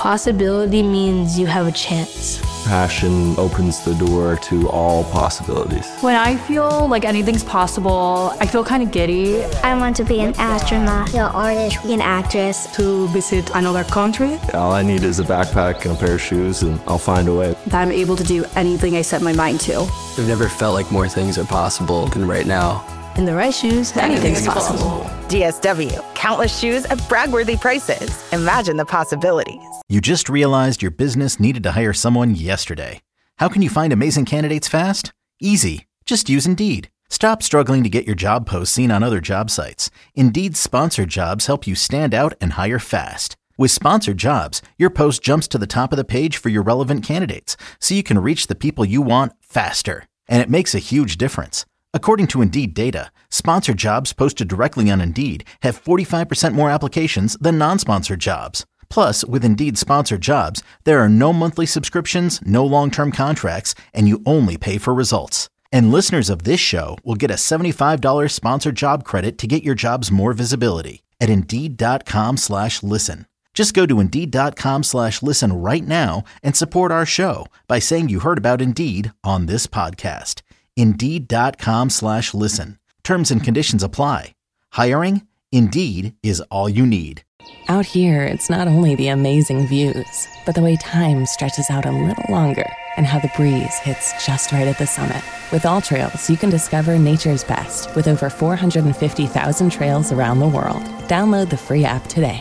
Possibility means you have a chance. Passion opens the door to all possibilities. When I feel like anything's possible, I feel kind of giddy. I want to be an astronaut, an artist, an actress. To visit another country. All I need is a backpack and a pair of shoes, and I'll find a way. That I'm able to do anything I set my mind to. I've never felt like more things are possible than right now. In the right shoes, anything's possible. DSW, countless shoes at brag-worthy prices. Imagine the possibilities. You just realized your business needed to hire someone yesterday. How can you find amazing candidates fast? Easy. Just use Indeed. Stop struggling to get your job posts seen on other job sites. Indeed's sponsored jobs help you stand out and hire fast. With sponsored jobs, your post jumps to the top of the page for your relevant candidates, so you can reach the people you want faster. And it makes a huge difference. According to Indeed data, sponsored jobs posted directly on Indeed have 45% more applications than non-sponsored jobs. Plus, with Indeed sponsored jobs, there are no monthly subscriptions, no long-term contracts, and you only pay for results. And listeners of this show will get a $75 sponsored job credit to get your jobs more visibility at Indeed.com/listen. Just go to Indeed.com/listen right now and support our show by saying you heard about Indeed on this podcast. Indeed.com/listen. Terms and conditions apply. Hiring? Indeed is all you need. Out here, it's not only the amazing views, but the way time stretches out a little longer and how the breeze hits just right at the summit. With AllTrails, you can discover nature's best with over 450,000 trails around the world. Download the free app today.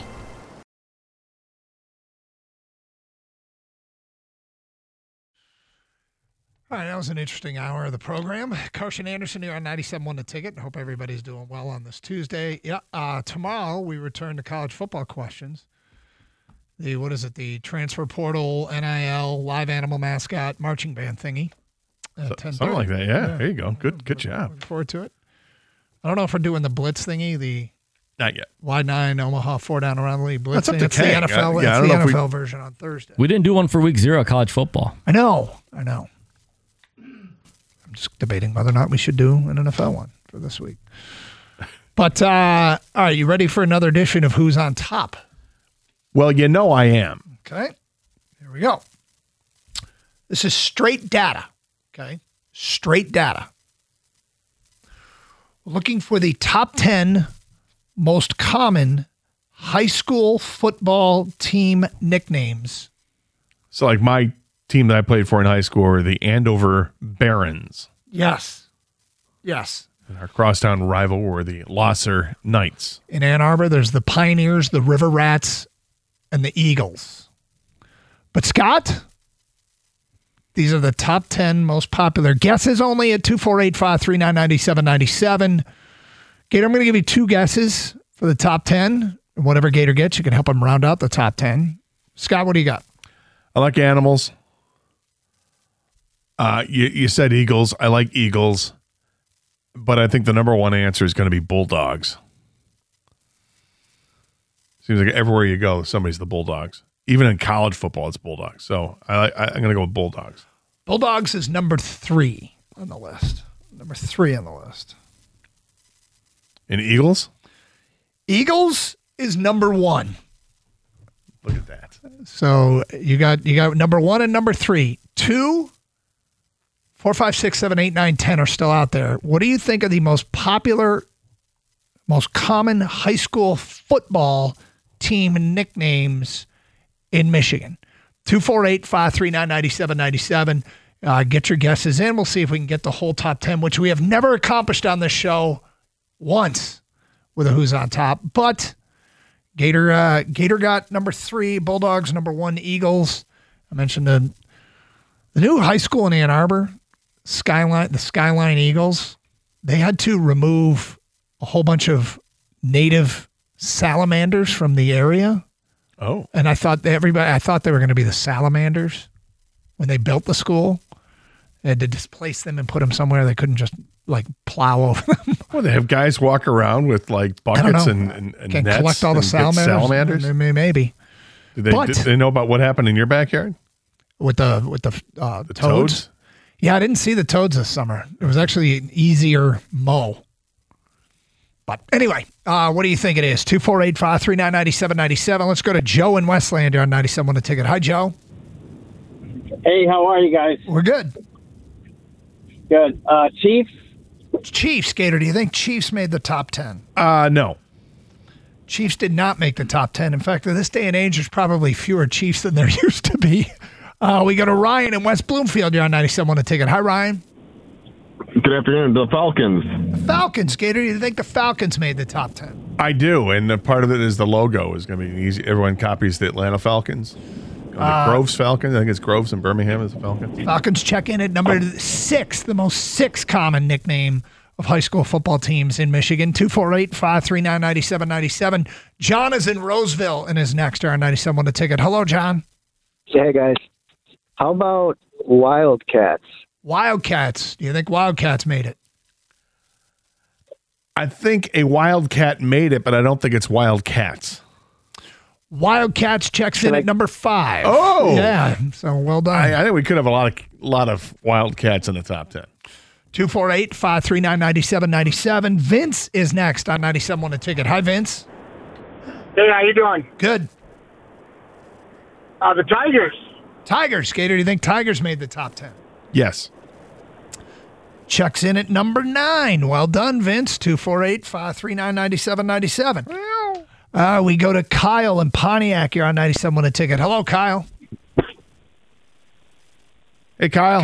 All right, that was an interesting hour of the program. Carson Anderson here on 97.1 The Ticket. Hope everybody's doing well on this Tuesday. Yeah, tomorrow we return to college football questions. The transfer portal, NIL, live animal mascot, marching band thingy. Something like that, yeah. There you go. Good job. Looking forward to it. I don't know if we're doing the blitz thingy, not yet. Wide 9, Omaha, 4 down around the league blitz. That's up to the King. NFL, I don't the know NFL version on Thursday. We didn't do one for week 0 of college football. I know. I'm just debating whether or not we should do an NFL one for this week. But, all right, you ready for another edition of Who's on Top? Well, I am. Okay. Here we go. This is straight data. Okay. Straight data. We're looking for the top 10 most common high school football team nicknames. So like my team that I played for in high school were the Andover Barons. Yes. And our crosstown rival were the Losser Knights. In Ann Arbor, there's the Pioneers, the River Rats, and the Eagles. But Scott, these are the top 10 most popular guesses only at 248-539-9797. Gator, I'm going to give you 2 guesses for the top 10. And whatever Gator gets, you can help him round out the top 10. Scott, what do you got? I like animals. You said Eagles. I like Eagles. But I think the number one answer is going to be Bulldogs. Seems like everywhere you go, somebody's the Bulldogs. Even in college football, it's Bulldogs. So I'm going to go with Bulldogs. Bulldogs is number 3 on the list. Number 3 on the list. And Eagles? Eagles is number 1. Look at that. So you got number 1 and number 3. 2, 4, 5, 6, 7, 8, 9, 10 are still out there. What do you think are the most popular, most common high school football team nicknames in Michigan? 248-539-9797. Get your guesses in. We'll see if we can get the whole top 10, which we have never accomplished on this show once with a Who's on Top. But Gator got number 3, Bulldogs number 1, Eagles. I mentioned the new high school in Ann Arbor, the Skyline Eagles. They had to remove a whole bunch of native salamanders from the area. Oh. And I thought they were going to be the salamanders when they built the school. They had to displace them and put them somewhere they couldn't just plow over them. Well, they have guys walk around with buckets and Can nets collect all the salamanders. Maybe. Did they know about what happened in your backyard? With the toads? Yeah, I didn't see the toads this summer. It was actually an easier mow. But anyway, what do you think it is? 248-539-9797. Let's go to Joe in Westland. You're on 97 on the ticket. Hi, Joe. Hey, how are you guys? We're good. Good. Chiefs? Chiefs, Gator. Do you think Chiefs made the top 10? No. Chiefs did not make the top 10. In fact, in this day and age, there's probably fewer Chiefs than there used to be. We go to Ryan in West Bloomfield. You're on 97 on the ticket. Hi, Ryan. Good afternoon. The Falcons. The Falcons, Gator. Do you think the Falcons made the top 10? I do, and part of it is the logo is going to be easy. Everyone copies the Atlanta Falcons. Groves Falcons. I think it's Groves in Birmingham is the Falcons. Falcons check in at number 6, the most 6 common nickname of high school football teams in Michigan. 248-539-9797. John is in Roseville and is next to our 97 on the ticket. Hello, John. Hey, guys. How about Wildcats? Wildcats. Do you think Wildcats made it? I think a Wildcat made it, but I don't think it's Wildcats. Wildcats checks in at number 5. Oh, yeah. So well done. I think we could have a lot of Wildcats in the top 10. 248-539-9797. Vince is next on 97 on the ticket. Hi, Vince. Hey, how you doing? Good. The Tigers. Tigers, Gator. Do you think Tigers made the top 10? Yes. Checks in at number 9. Well done, Vince. 248-539-9797. We go to Kyle in Pontiac. You're on 97 on a ticket. Hello, Kyle. Hey, Kyle.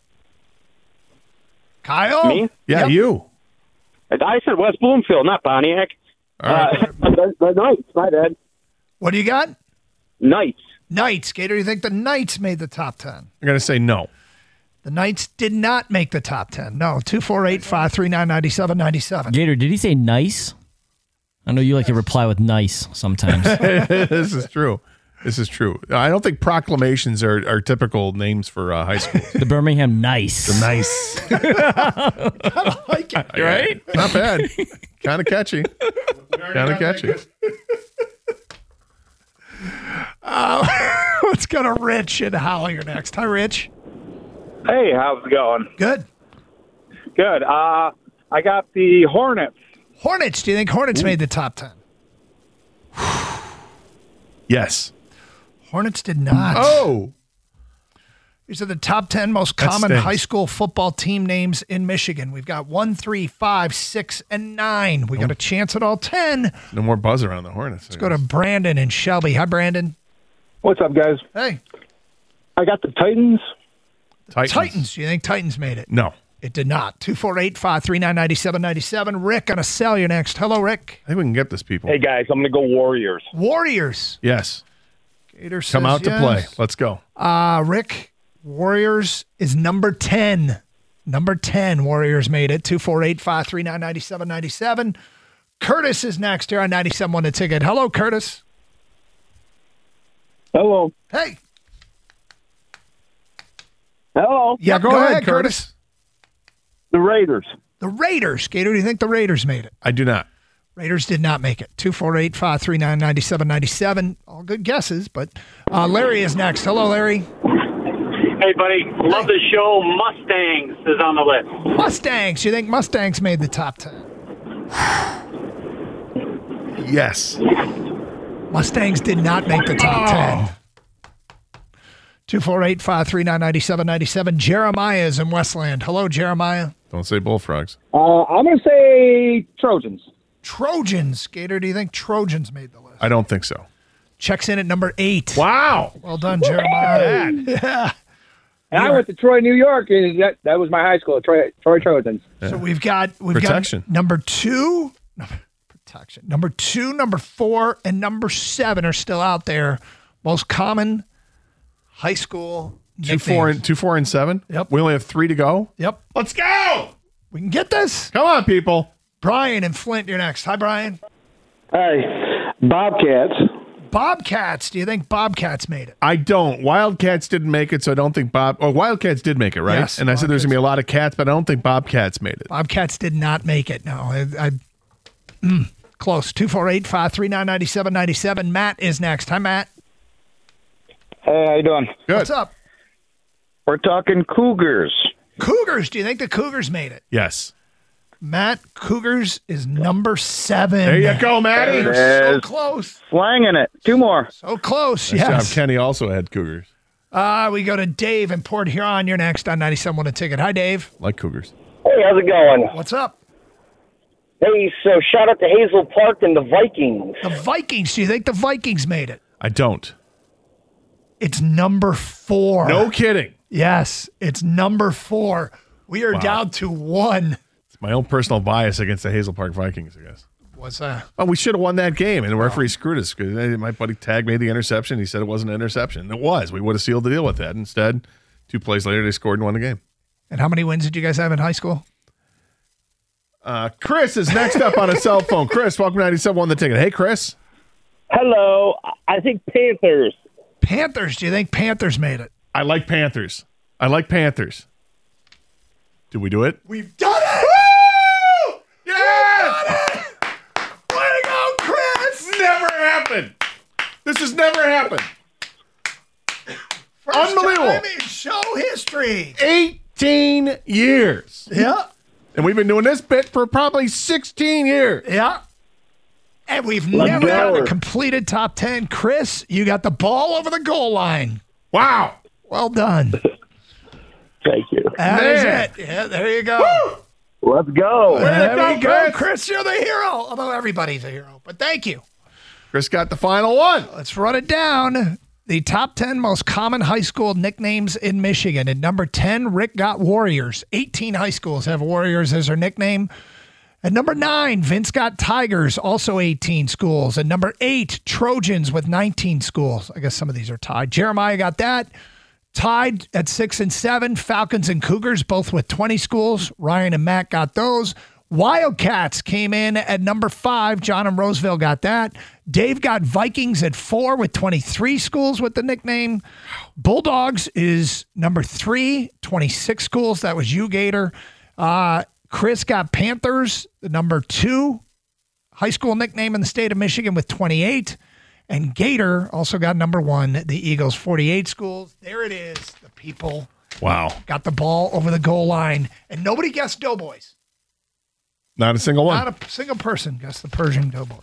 Kyle? Me? Yeah, Yep. you. I said West Bloomfield, not Pontiac. The Knights, my bad. What do you got? Knights. Knights. Gator, do you think the Knights made the top 10? I'm going to say no. The Knights did not make the top 10. No. 248-539-9797. Gator, did he say nice? I know you like to reply with nice sometimes. This is true. I don't think proclamations are typical names for high school. The Birmingham Nice. The Nice. I like it. Right? Not bad. Kind of catchy. Let's go to Rich in Howell. You're next. Hi, Rich. Hey, how's it going? Good. Good. I got the Hornets. Hornets. Do you think Hornets made the top 10? Yes. Hornets did not. Oh. These are the top 10 most That common stinks. high school football team names in Michigan. We've got 1, 3, 5, 6, and 9. We got a chance at all 10. No more buzz around the Hornets. Let's go to Brandon and Shelby. Hi, Brandon. What's up, guys? Hey. I got the Titans. Titans. Do you think Titans made it? No. It did not. 248-539-9797. Rick on a cell. You're next. Hello, Rick. I think we can get this, people. Hey, guys, I'm going to go Warriors. Warriors. Yes. Gator says Come out to yes. play. Let's go. Rick, Warriors is number 10. Number 10, Warriors made it. 248-539-9797. Curtis is next here on 97 on the ticket. Hello, Curtis. Hello. Hey. Hello. Yeah, go ahead, Curtis. The Raiders. The Raiders. Gator, do you think the Raiders made it? I do not. Raiders did not make it. 248-539-9797. All good guesses, but Larry is next. Hello, Larry. Hey, buddy. Love the show. Mustangs is on the list. Mustangs. You think Mustangs made the top 10? Yes. Mustangs did not make the top 10. 248-539-9797. Jeremiah is in Westland. Hello, Jeremiah. Don't say bullfrogs. I'm going to say Trojans. Trojans. Gator, do you think Trojans made the list? I don't think so. Checks in at number 8. Wow. Well done, Jeremiah. Yeah. And I went to Troy, New York, and that was my high school, Troy Trojans. So we've got Protection. Number 2. Protection. Number 2, number 4, and number 7 are still out there. Most common high school 2, 4, and 7. Yep. We only have 3 to go. Yep. Let's go. We can get this. Come on, people. Brian and Flint, you're next. Hi, Brian. Hey, Bobcats. Bobcats. Do you think Bobcats made it? I don't. Wildcats didn't make it, so I don't think Wildcats did make it, right? Yes, and I said there's going to be a lot of cats, but I don't think Bobcats made it. Bobcats did not make it. No. Close. 248-539-9797. Matt is next. Hi, Matt. Hey, how you doing? Good. What's up? We're talking Cougars. Cougars. Do you think the Cougars made it? Yes. Matt, Cougars is number 7. There you go, Matty. You're so close. Slanging it. 2 more. So close, Nice yes. job. Kenny also had Cougars. We go to Dave in Port Huron. You're next on 97.1 A Ticket. Hi, Dave. Like Cougars. Hey, how's it going? What's up? Hey, so shout out to Hazel Park and the Vikings. The Vikings. Do you think the Vikings made it? I don't. It's number 4. No kidding. Yes, it's number 4. We are down to 1. It's my own personal bias against the Hazel Park Vikings, I guess. What's that? Well, we should have won that game, and the referee screwed us. My buddy Tag made the interception. He said it wasn't an interception. It was. We would have sealed the deal with that. Instead, 2 plays later, they scored and won the game. And how many wins did you guys have in high school? Chris is next up on a cell phone. Chris, welcome to 97.1 The Ticket. Hey, Chris. Hello. I think Panthers. Panthers. Do you think Panthers made it? I like Panthers. Did we do it? We've done it! Woo! Yes! Done it! Way to go, Chris! Never happened. This has never happened. First Unbelievable. time in show history. 18 years. Yeah. And we've been doing this bit for probably 16 years. Yeah. And we've never done a completed top 10. Chris, you got the ball over the goal line. Wow. Well done. Thank you. That is it. Yeah, there you go. Woo! Let's go. There we go, Chris. You're the hero. Although everybody's a hero. But thank you. Chris got the final one. Let's run it down. The top 10 most common high school nicknames in Michigan. At number 10, Rick got Warriors. 18 high schools have Warriors as their nickname. At number 9, Vince got Tigers, also 18 schools. At number 8, Trojans with 19 schools. I guess some of these are tied. Jeremiah got that. Tied at 6 and 7, Falcons and Cougars, both with 20 schools. Ryan and Matt got those. Wildcats came in at number 5. John and Roseville got that. Dave got Vikings at 4 with 23 schools with the nickname. Bulldogs is number 3, 26 schools. That was you, Gator. Chris got Panthers, the number 2 high school nickname in the state of Michigan with 28. And Gator also got number 1, the Eagles, 48 schools. There it is. The people got the ball over the goal line. And nobody guessed Doughboys. Not a single one. Not a single person guessed the Persian Doughboys.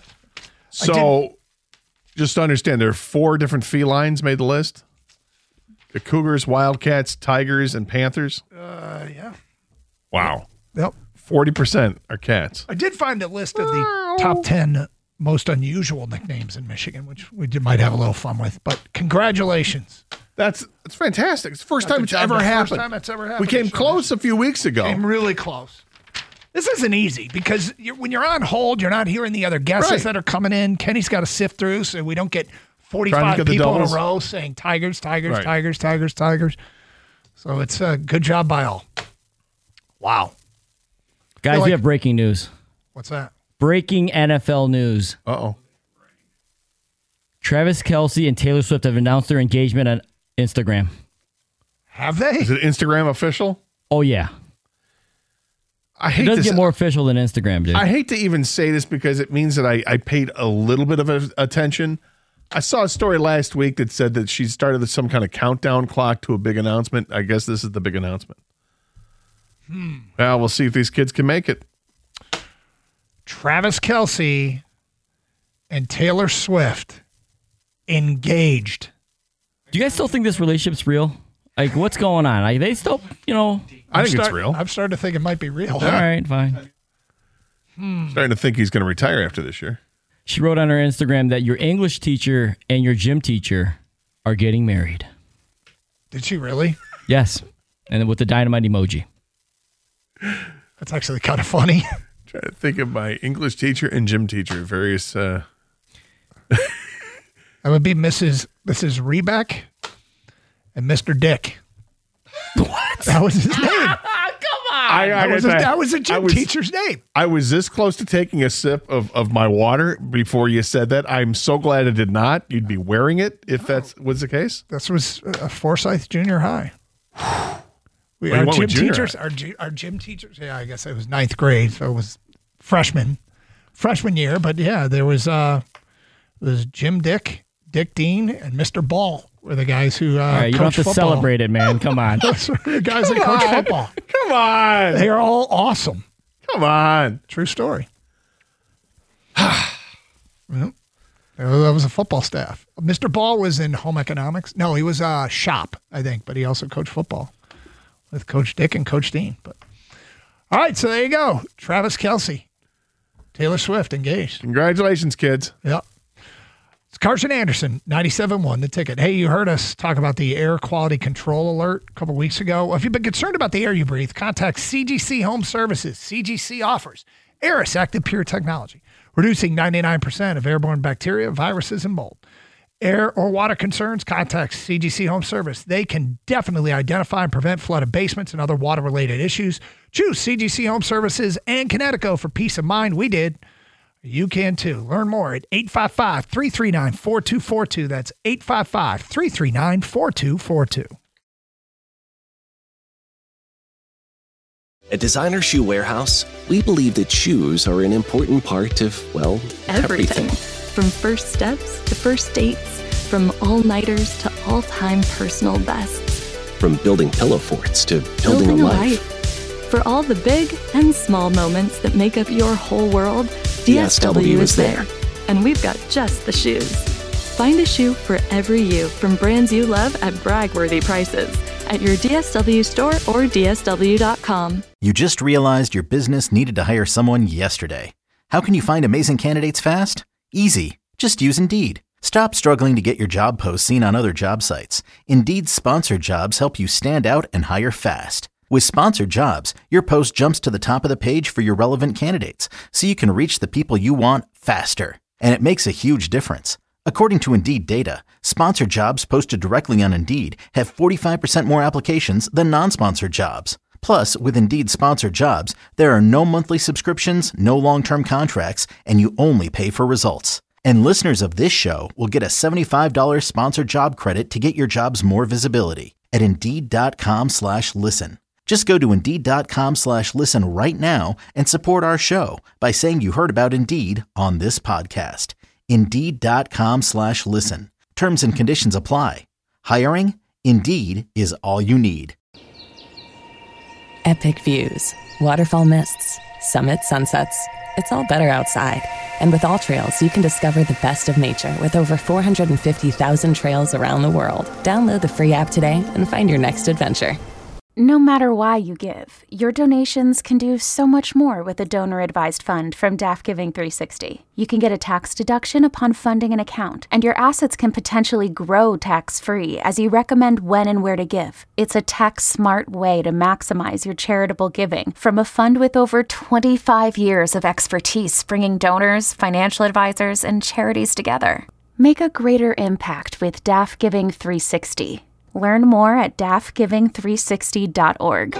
So, just to understand, there are 4 different felines made the list. The Cougars, Wildcats, Tigers, and Panthers. Yeah. Wow. Yep. 40% are cats. I did find a list of the top 10 most unusual nicknames in Michigan, which we might have a little fun with. But congratulations. That's fantastic. It's the first time it's ever happened. First time it's ever happened. We came close a few weeks ago. Came really close. This isn't easy because when you're on hold, you're not hearing the other guesses that are coming in. Kenny's got to sift through so we don't get 45 people in a row saying Tigers, Tigers, Tigers, Tigers, Tigers. So it's a good job by all. Wow. Guys, we have breaking news. What's that? Breaking NFL news. Uh-oh. Travis Kelce and Taylor Swift have announced their engagement on Instagram. Have they? Is it Instagram official? Oh, yeah. I hate it doesn't get more official than Instagram, dude. I hate to even say this because it means that I paid a little bit of attention. I saw a story last week that said that she started some kind of countdown clock to a big announcement. I guess this is the big announcement. Well, we'll see if these kids can make it. Travis Kelce and Taylor Swift engaged. Do you guys still think this relationship's real? Like, what's going on? Like, they still, I think it's real. I'm starting to think it might be real. All right, fine. Starting to think he's going to retire after this year. She wrote on her Instagram that your English teacher and your gym teacher are getting married. Did she really? Yes. And with the dynamite emoji. That's actually kind of funny. Trying to think of my English teacher and gym teacher, various. That would be Mrs. Rebeck and Mr. Dick. What? That was his name. Come on. That was a gym teacher's name. I was this close to taking a sip of my water before you said that. I'm so glad I did not. You'd be wearing it if that was the case. This was Forsyth Junior High. Our gym teachers. Our gym teachers. Yeah, I guess it was 9th grade, so it was freshman year. But yeah, there was Jim Dick Dean, and Mr. Ball were the guys who. All right, you don't have to football. Celebrate it, man. Come on. Those were the guys that coach football. Come on. They are all awesome. Come on. True story. Well, that was a football staff. Mr. Ball was in home economics. No, he was shop, I think, but he also coached football with Coach Dick and Coach Dean. But all right, so there you go. Travis Kelce, Taylor Swift engaged. Congratulations, kids. Yep. It's Carson Anderson, 97.1, The Ticket. Hey, you heard us talk about the air quality control alert a couple weeks ago. Well, if you've been concerned about the air you breathe, contact CGC Home Services. CGC offers Aeris Active Pure technology, reducing 99% of airborne bacteria, viruses, and mold. Air or water concerns, contact CGC Home Service. They can definitely identify and prevent flooded basements and other water-related issues. Choose CGC Home Services and Connecticut for peace of mind. We did. You can too. Learn more at 855-339-4242. That's 855-339-4242. At Designer Shoe Warehouse, we believe that shoes are an important part of, well, everything. From first steps to first dates, from all-nighters to all-time personal bests. From building pillow forts to building a life. For all the big and small moments that make up your whole world, DSW is there. And we've got just the shoes. Find a shoe for every you from brands you love at brag-worthy prices at your DSW store or DSW.com. You just realized your business needed to hire someone yesterday. How can you find amazing candidates fast? Easy. Just use Indeed. Stop struggling to get your job posts seen on other job sites. Indeed's sponsored jobs help you stand out and hire fast. With sponsored jobs, your post jumps to the top of the page for your relevant candidates, so you can reach the people you want faster. And it makes a huge difference. According to Indeed data, sponsored jobs posted directly on Indeed have 45% more applications than non-sponsored jobs. Plus, with Indeed sponsored jobs, there are no monthly subscriptions, no long-term contracts, and you only pay for results. And listeners of this show will get a $75 sponsored job credit to get your jobs more visibility at Indeed.com/listen. Just go to Indeed.com/listen right now and support our show by saying you heard about Indeed on this podcast. Indeed.com/listen. Terms and conditions apply. Hiring? Indeed is all you need. Epic views, waterfall mists, summit sunsets. It's all better outside. And with AllTrails, you can discover the best of nature with over 450,000 trails around the world. Download the free app today and find your next adventure. No matter why you give, your donations can do so much more with a donor-advised fund from DAF Giving 360. You can get a tax deduction upon funding an account, and your assets can potentially grow tax-free as you recommend when and where to give. It's a tax-smart way to maximize your charitable giving from a fund with over 25 years of expertise bringing donors, financial advisors, and charities together. Make a greater impact with DAF Giving 360. Learn more at dafgiving360.org.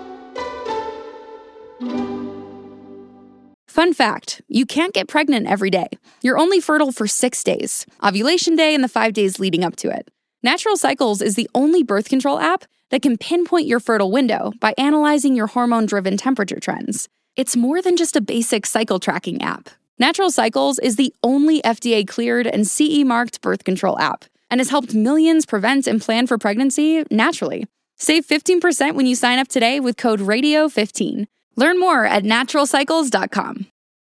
Fun fact, you can't get pregnant every day. You're only fertile for 6 days, ovulation day and the 5 days leading up to it. Natural Cycles is the only birth control app that can pinpoint your fertile window by analyzing your hormone-driven temperature trends. It's more than just a basic cycle tracking app. Natural Cycles is the only FDA-cleared and CE-marked birth control app, and has helped millions prevent and plan for pregnancy naturally. Save 15% when you sign up today with code RADIO15. Learn more at naturalcycles.com.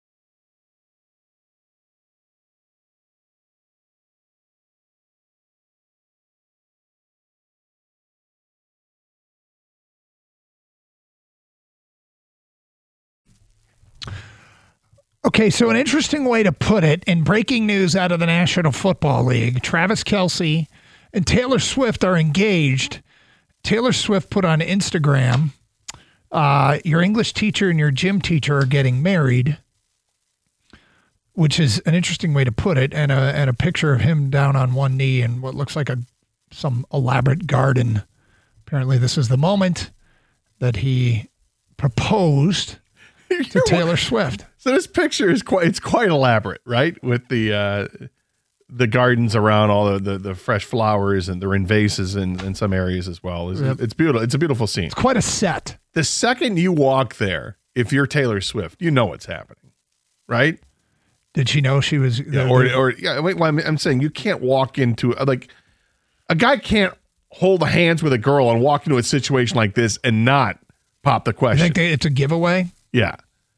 Okay, so an interesting way to put it, in breaking news out of the National Football League, Travis Kelce and Taylor Swift are engaged. Taylor Swift put on Instagram, your English teacher and your gym teacher are getting married, which is an interesting way to put it, and a picture of him down on one knee in what looks like some elaborate garden. Apparently this is the moment that he proposed to Taylor Swift. So this picture is quite elaborate, right? With the gardens around, all the fresh flowers, and they're in vases in some areas as well. It's beautiful. It's a beautiful scene. It's quite a set. The second you walk there, if you're Taylor Swift, you know what's happening, right? Did she know she was? I'm saying you can't walk into like a guy can't hold hands with a girl and walk into a situation like this and not pop the question. You think it's a giveaway? Yeah.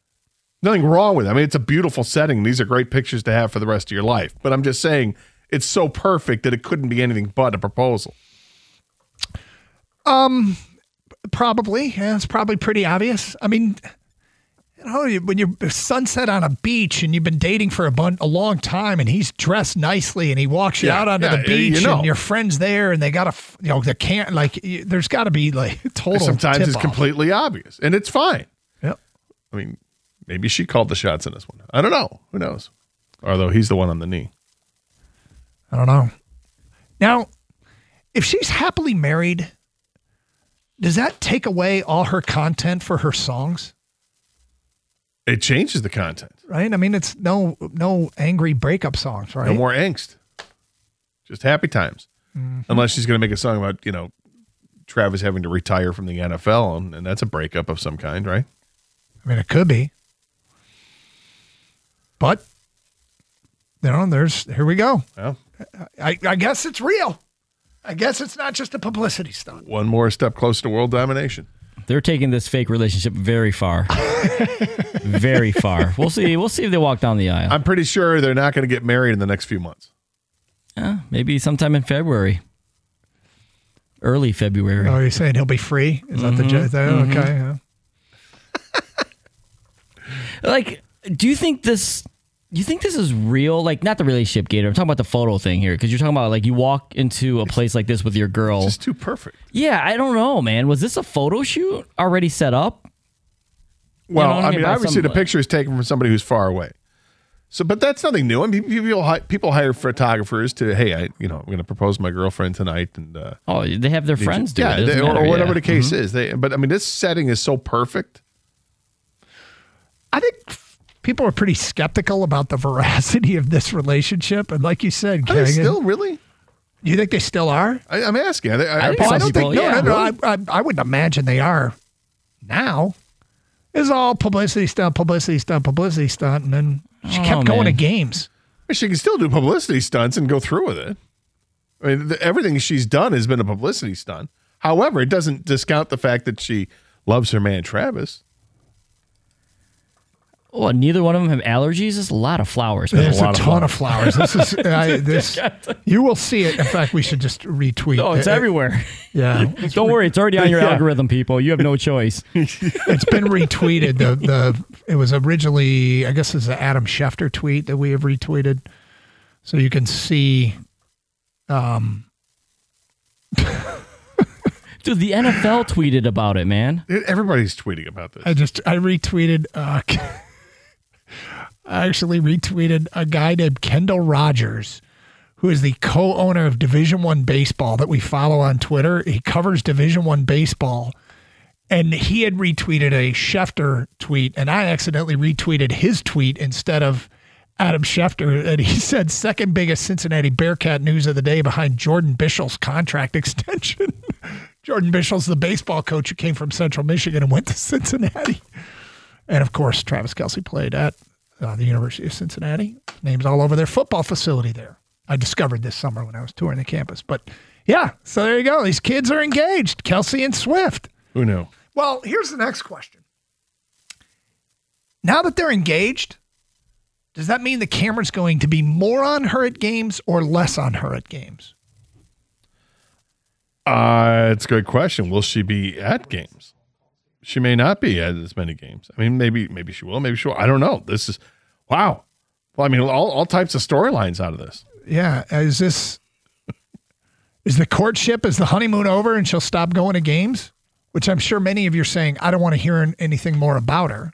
Nothing wrong with it. I mean, it's a beautiful setting. These are great pictures to have for the rest of your life. But I'm just saying it's so perfect that it couldn't be anything but a proposal. Probably. Yeah, it's probably pretty obvious. I mean, when you're sunset on a beach and you've been dating for a long time and he's dressed nicely and he walks you out onto the beach and your friend's there and they got there's got to be like total Sometimes tip-off. it's completely obvious and it's fine. Yep. I mean, maybe she called the shots in this one. I don't know. Who knows? Although he's the one on the knee. I don't know. Now, if she's happily married, does that take away all her content for her songs? It changes the content. Right? I mean, it's no angry breakup songs, right? No more angst. Just happy times. Mm-hmm. Unless she's going to make a song about, Travis having to retire from the NFL, and that's a breakup of some kind, right? I mean, it could be. But, here we go. Yeah. I guess it's real. I guess it's not just a publicity stunt. One more step closer to world domination. They're taking this fake relationship very far. Very far. We'll see. We'll see if they walk down the aisle. I'm pretty sure they're not going to get married in the next few months. Maybe sometime in February. Early February. Oh, you're saying he'll be free? Is that the joke? Okay. Yeah. Do you think this is real? Like, not the relationship, Gator. I'm talking about the photo thing here, because you're talking about, you walk into a place like this with your girl. It's just too perfect. Yeah, I don't know, man. Was this a photo shoot already set up? Well, obviously the picture is taken from somebody who's far away. So, but that's nothing new. I mean, people hire photographers to, hey, I'm going to propose to my girlfriend tonight, and they have their friends do it, or whatever the case is. But I mean, this setting is so perfect. I think people are pretty skeptical about the veracity of this relationship, and like you said, Are they still really? You think they still are? I'm asking. I don't think. No. I wouldn't imagine they are now. It's all publicity stunt, and then she kept going to games. She can still do publicity stunts and go through with it. I mean, everything she's done has been a publicity stunt. However, it doesn't discount the fact that she loves her man, Travis. Oh, neither one of them have allergies? There's a lot of flowers. There's a ton of flowers. This is you will see it. In fact, we should just retweet. Oh, it's everywhere. Yeah. Don't worry, it's already on your algorithm, people. You have no choice. It's been retweeted. It was originally, I guess, it's an Adam Schefter tweet that we have retweeted, so you can see. Dude, the NFL tweeted about it, man. Everybody's tweeting about this. I retweeted. I actually retweeted a guy named Kendall Rogers, who is the co-owner of Division I Baseball that we follow on Twitter. He covers Division I Baseball, and he had retweeted a Schefter tweet, and I accidentally retweeted his tweet instead of Adam Schefter, and he said, second biggest Cincinnati Bearcat news of the day behind Jordan Bischel's contract extension. Jordan Bischel's the baseball coach who came from Central Michigan and went to Cincinnati. And, of course, Travis Kelce played at the University of Cincinnati. Name's all over their football facility there. I discovered this summer when I was touring the campus. But, yeah, so there you go. These kids are engaged, Kelce and Swift. Who knew? Well, here's the next question. Now that they're engaged, does that mean the camera's going to be more on her at games or less on her at games? It's a good question. Will she be at games? She may not be at as many games. I mean, maybe she will. Maybe she will. I don't know. This is, wow. Well, I mean, all types of storylines out of this. Yeah. Is the courtship, is the honeymoon over and she'll stop going to games? Which I'm sure many of you are saying, I don't want to hear anything more about her.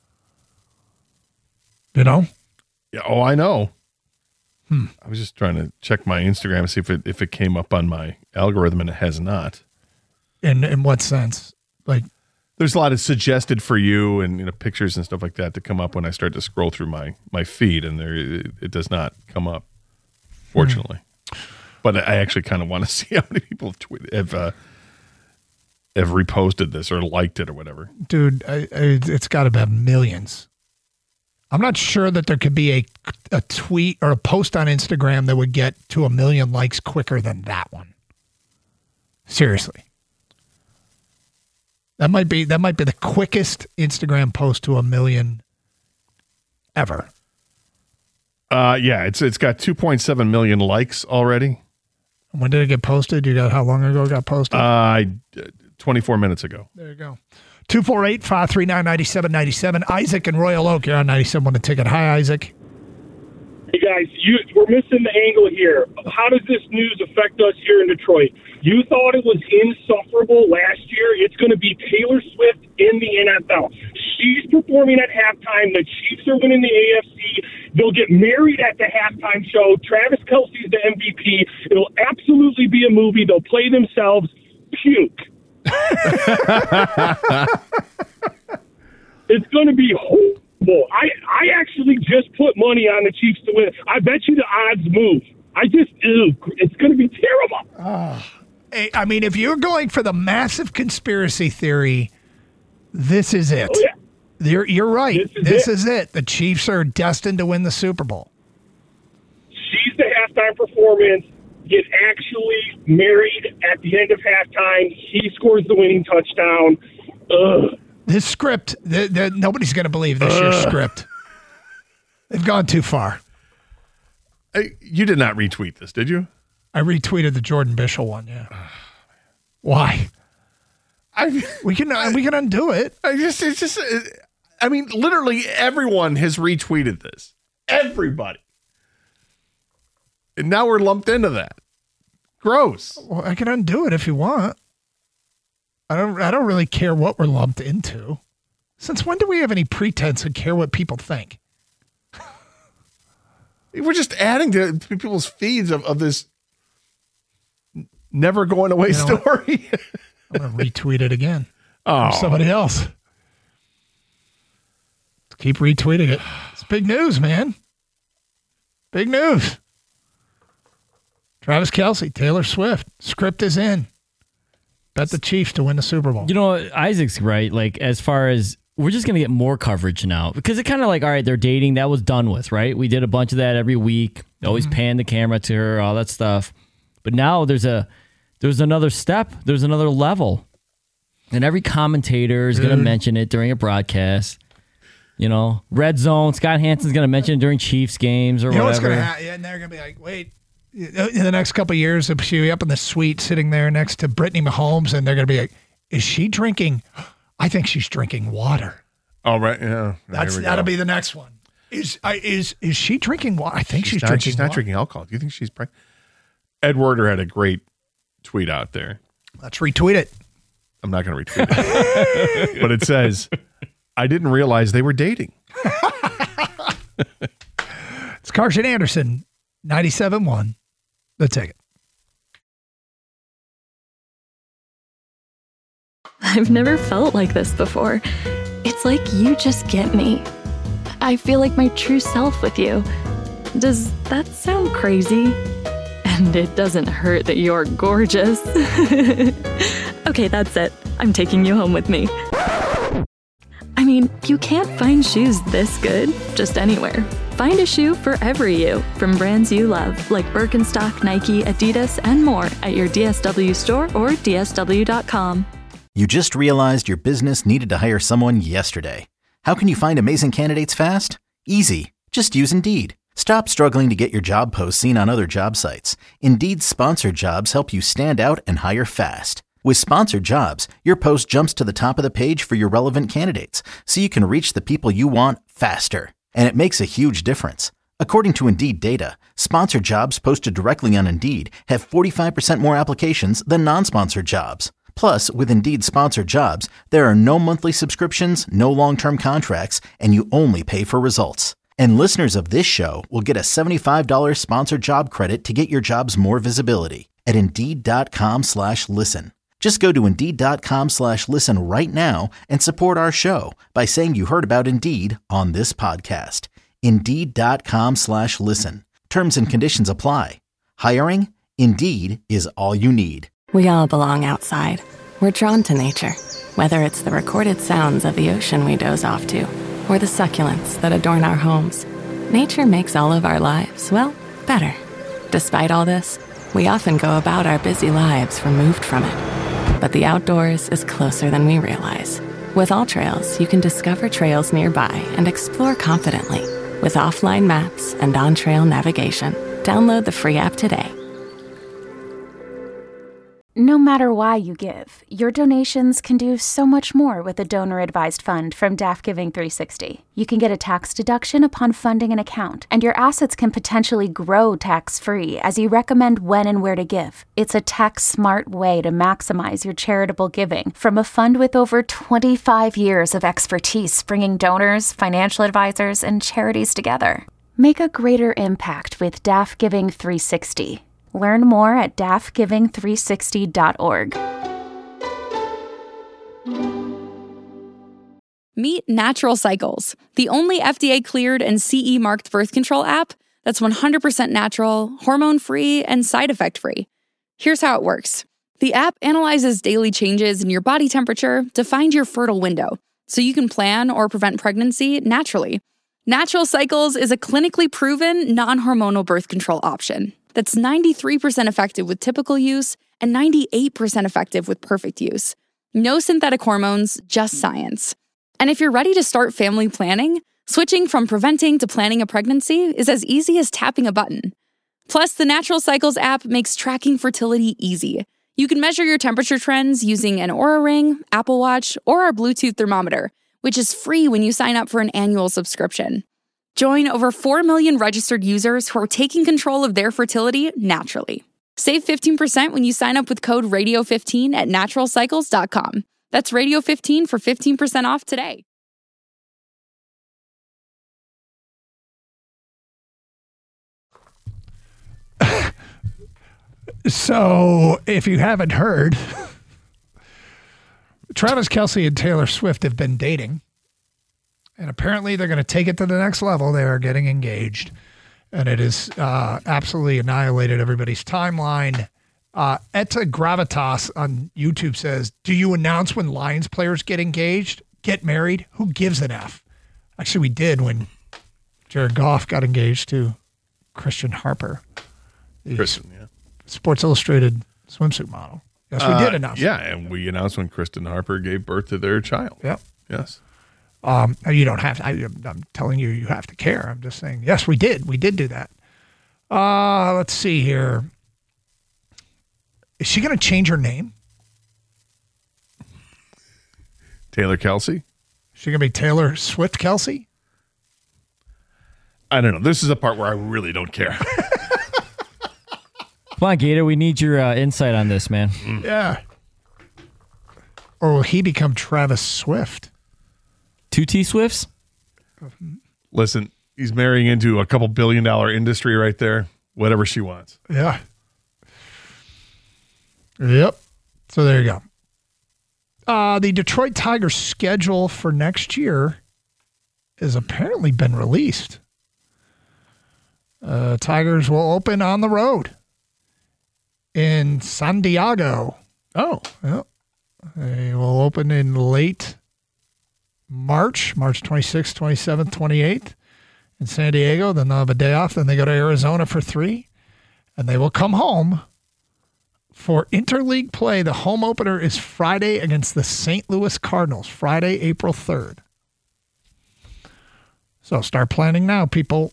You know? Yeah. Oh, I know. I was just trying to check my Instagram to see if it came up on my algorithm, and it has not. In what sense? Like, there's a lot of suggested for you and pictures and stuff like that to come up when I start to scroll through my feed, and it does not come up, fortunately. But I actually kind of want to see how many people have reposted this or liked it or whatever. Dude, it's got to have millions. I'm not sure that there could be a tweet or a post on Instagram that would get to 1 million likes quicker than that one. Seriously. That might be the quickest Instagram post to 1 million ever. Yeah, it's got 2.7 million likes already. When did it get posted? How long ago it got posted? 24 minutes ago. There you go. 248-539-9797. Isaac and Royal Oak, you're on 97 the ticket. Hi, Isaac. Hey, guys, we're missing the angle here. How does this news affect us here in Detroit? You thought it was insufferable last year. It's going to be Taylor Swift in the NFL. She's performing at halftime. The Chiefs are winning the AFC. They'll get married at the halftime show. Travis Kelce's the MVP. It'll absolutely be a movie. They'll play themselves. Puke. It's going to be horrible. I actually just put money on the Chiefs to win. I bet you the odds move. It's going to be terrible. Hey, I mean, if you're going for the massive conspiracy theory, this is it. Oh, yeah. You're right. This is it. The Chiefs are destined to win the Super Bowl. She's the halftime performance. Get actually married at the end of halftime. He scores the winning touchdown. Ugh. This script, nobody's going to believe this year's script. They've gone too far. You did not retweet this, did you? I retweeted the Jordan Bishop one, yeah. Why? We can undo it. I mean, literally everyone has retweeted this. Everybody. And now we're lumped into that. Gross. Well, I can undo it if you want. I don't really care what we're lumped into. Since when do we have any pretense and care what people think? We're just adding to people's feeds of this never going away story. I'm going to retweet it again. Oh. From somebody else. Keep retweeting it. It's big news, man. Big news. Travis Kelce, Taylor Swift. Script is in. Bet the Chiefs to win the Super Bowl. You know, Isaac's right. Like, as far as we're just going to get more coverage now because it kind of like, all right, they're dating. That was done with, right? We did a bunch of that every week. Always pan the camera to her, all that stuff. But now there's another step. There's another level. And every commentator is going to mention it during a broadcast. You know, Red Zone, Scott Hansen's going to mention it during Chiefs games or whatever. What's going to happen? And they're going to be like, wait. In the next couple of years, she'll be up in the suite sitting there next to Brittany Mahomes, and they're going to be like, is she drinking? I think she's drinking water. Oh, right. Yeah. That'll be the next one. Is she drinking water? I think she's drinking water. She's not drinking alcohol. Do you think she's pregnant? Ed Werder had a great tweet out there. Let's retweet it. I'm not going to retweet it. But it says, I didn't realize they were dating. It's Carson Anderson, 97.1. The Ticket. I've never felt like this before. It's like you just get me. I feel like my true self with you. Does that sound crazy? And it doesn't hurt that you're gorgeous. Okay, that's it. I'm taking you home with me. I mean, you can't find shoes this good just anywhere. Find a shoe for every you from brands you love, like Birkenstock, Nike, Adidas, and more at your DSW store or DSW.com. You just realized your business needed to hire someone yesterday. How can you find amazing candidates fast? Easy. Just use Indeed. Stop struggling to get your job posts seen on other job sites. Indeed's sponsored jobs help you stand out and hire fast. With sponsored jobs, your post jumps to the top of the page for your relevant candidates, so you can reach the people you want faster. And it makes a huge difference. According to Indeed data, sponsored jobs posted directly on Indeed have 45% more applications than non-sponsored jobs. Plus, with Indeed sponsored jobs, there are no monthly subscriptions, no long-term contracts, and you only pay for results. And listeners of this show will get a $75 sponsored job credit to get your jobs more visibility at Indeed.com/listen. Just go to Indeed.com/listen right now and support our show by saying you heard about Indeed on this podcast. Indeed.com/listen. Terms and conditions apply. Hiring? Indeed is all you need. We all belong outside. We're drawn to nature, whether it's the recorded sounds of the ocean we doze off to, or the succulents that adorn our homes. Nature makes all of our lives, well, better. Despite all this, we often go about our busy lives removed from it. But the outdoors is closer than we realize. With AllTrails, you can discover trails nearby and explore confidently. with offline maps and on-trail navigation. Download the free app today. No matter why you give, your donations can do so much more with a donor-advised fund from DAF Giving 360. You can get a tax deduction upon funding an account, and your assets can potentially grow tax-free as you recommend when and where to give. It's a tax-smart way to maximize your charitable giving from a fund with over 25 years of expertise bringing donors, financial advisors, and charities together. Make a greater impact with DAF Giving 360. Learn more at dafgiving360.org. Meet Natural Cycles, the only FDA-cleared and CE-marked birth control app that's 100% natural, hormone-free, and side effect-free. Here's how it works. The app analyzes daily changes in your body temperature to find your fertile window, so you can plan or prevent pregnancy naturally. Natural Cycles is a clinically proven, non-hormonal birth control option that's 93% effective with typical use and 98% effective with perfect use. No synthetic hormones, just science. And if you're ready to start family planning, switching from preventing to planning a pregnancy is as easy as tapping a button. Plus, the Natural Cycles app makes tracking fertility easy. You can measure your temperature trends using an Oura Ring, Apple Watch, or our Bluetooth thermometer, which is free when you sign up for an annual subscription. Join over 4 million registered users who are taking control of their fertility naturally. Save 15% when you sign up with code RADIO15 at naturalcycles.com. That's Radio15 for 15% off today. So, if you haven't heard, Travis Kelce and Taylor Swift have been dating. And apparently they're going to take it to the next level. They are getting engaged. And it has absolutely annihilated everybody's timeline. Etta Gravitas on YouTube says, do you announce when Lions players get engaged? Get married? Who gives an F? Actually, we did when Jared Goff got engaged to Christian Harper. Kristen, yeah. Sports Illustrated swimsuit model. Yes, we did announce. Yeah, and we announced when Kristen Harper gave birth to their child. Yep. Yes. You don't have to. I'm telling you, you have to care. I'm just saying, yes, we did. We did do that. Let's see here. Is she going to change her name? Taylor Kelce? Is she going to be Taylor Swift Kelce? I don't know. This is a part where I really don't care. Come on, Gator. We need your insight on this, man. Yeah. Or will he become Travis Swift? 2 T Swifts? Listen, he's marrying into a couple $1 billion industry right there. Whatever she wants. Yeah. Yep. So there you go. The Detroit Tigers schedule for next year has apparently been released. Tigers will open on the road in San Diego. Oh. Yep. They will open in late March 26th, 27th, 28th in San Diego. Then they'll have a day off. Then they go to Arizona for 3. And they will come home for interleague play. The home opener is Friday against the St. Louis Cardinals, Friday, April 3rd. So start planning now, people.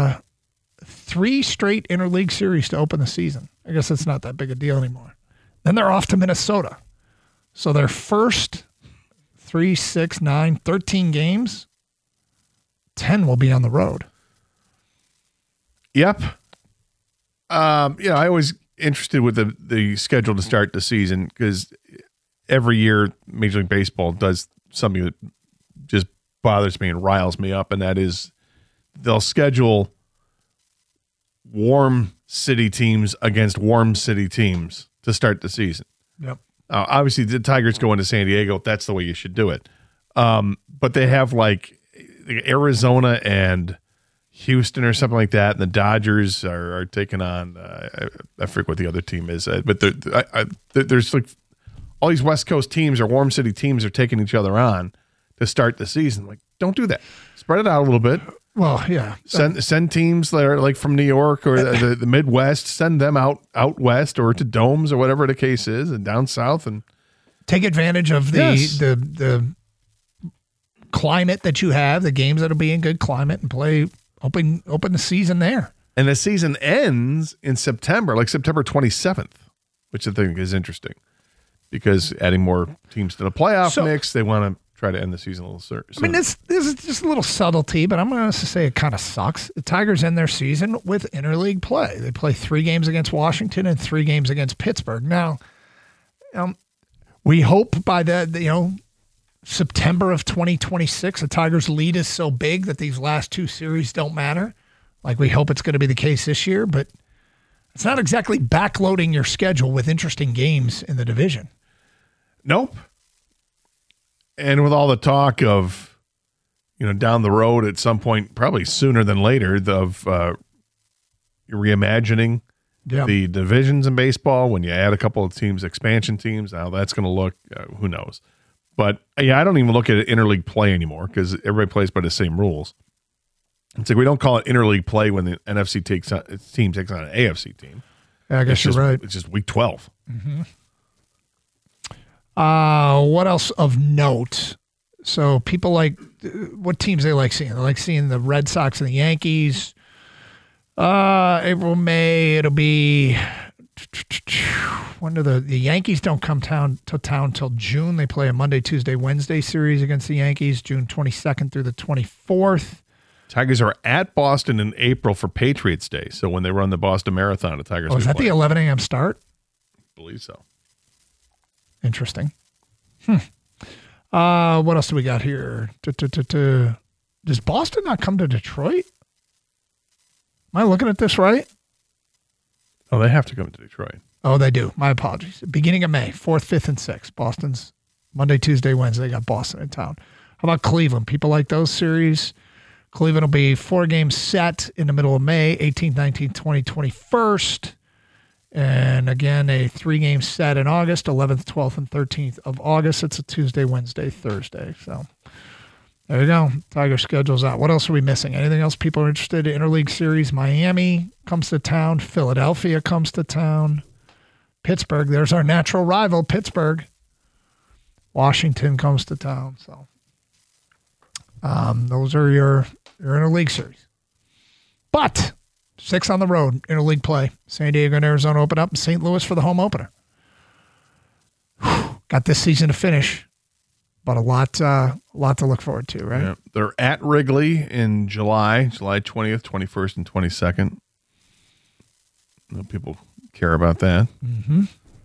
3 straight interleague series to open the season. I guess it's not that big a deal anymore. Then they're off to Minnesota. So their first 3, 6, 9, 13 games, 10 will be on the road. Yep. I always interested with the schedule to start the season because every year Major League Baseball does something that just bothers me and riles me up, and that is they'll schedule warm city teams against warm city teams to start the season. Yep. Obviously, the Tigers go into San Diego. That's the way you should do it. But they have like Arizona and Houston or something like that, and the Dodgers are taking on I forget what the other team is, but there's like all these West Coast teams or warm city teams are taking each other on to start the season. Like, don't do that. Spread it out a little bit. Well, yeah. Send teams that are like from New York or the Midwest. Send them out west or to domes or whatever the case is, and down south, and take advantage of the climate that you have. The games that'll be in good climate, and play open the season there. And the season ends in September, like September 27th, which I think is interesting because adding more teams to the playoff mix, they want to try to end the season a little sooner. I mean, this is just a little subtlety, but I'm going to say it kind of sucks. The Tigers end their season with interleague play. They play 3 games against Washington and 3 games against Pittsburgh. Now, we hope by September of 2026, the Tigers' lead is so big that these last 2 series don't matter. Like we hope it's going to be the case this year, but it's not exactly backloading your schedule with interesting games in the division. Nope. And with all the talk of, down the road at some point, probably sooner than later, of reimagining the divisions in baseball, when you add a couple of teams, expansion teams, how that's going to look, who knows. But, I don't even look at interleague play anymore because everybody plays by the same rules. It's like we don't call it interleague play when the NFC takes on an AFC team. Yeah, I guess you're right. It's just week 12. Mm-hmm. What else of note? So people what teams they like seeing? They like seeing the Red Sox and the Yankees. April, May, it'll be when do the Yankees don't come to town till June. They play a Monday, Tuesday, Wednesday series against the Yankees, June 22nd through the 24th. Tigers are at Boston in April for Patriots Day. So when they run the Boston Marathon, the Tigers is that the 11 a.m. start? I believe so. Interesting. What else do we got here? Does Boston not come to Detroit? Am I looking at this right? Oh, they have to come to Detroit. Oh, they do. My apologies. Beginning of May, 4th, 5th, and 6th. Boston's Monday, Tuesday, Wednesday. Got Boston in town. How about Cleveland? People like those series. Cleveland will be 4 games set in the middle of May, 18th, 19th, 20th, 21st. And again, a 3-game set in August, 11th, 12th, and 13th of August. It's a Tuesday, Wednesday, Thursday. So there you go. Tiger schedule's out. What else are we missing? Anything else people are interested in? Interleague series. Miami comes to town. Philadelphia comes to town. Pittsburgh. There's our natural rival, Pittsburgh. Washington comes to town. So those are your interleague series. But 6 on the road, interleague play. San Diego and Arizona open up, and St. Louis for the home opener. Got this season to finish, but a lot to look forward to, right? Yeah. They're at Wrigley in July 20th, 21st, and 22nd. No people care about that. Mm-hmm.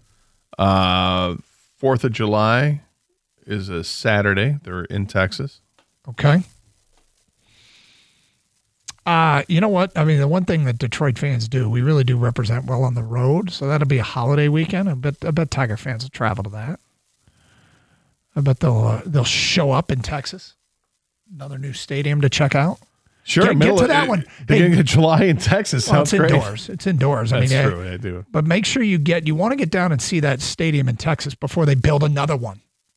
4th of July is a Saturday. They're in Texas. Okay. You know what? I mean, the one thing that Detroit fans do, we really do represent well on the road. So that'll be a holiday weekend. I bet Tiger fans will travel to that. I bet they'll show up in Texas. Another new stadium to check out. Sure, get to that one. Beginning of July in Texas. Well, sounds great. It's indoors. That's true. I do. But make sure you want to get down and see that stadium in Texas before they build another one.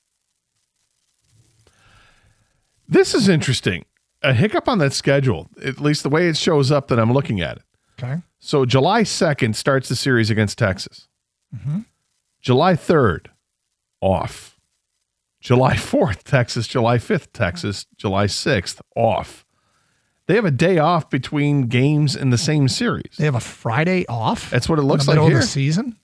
This is interesting. A hiccup on that schedule, at least the way it shows up that I'm looking at it. Okay. So July 2nd starts the series against Texas. Mm-hmm. July 3rd, off. July 4th, Texas. July 5th, Texas. July 6th, off. They have a day off between games in the same series. They have a Friday off? That's what it looks like in the middle here. of the season?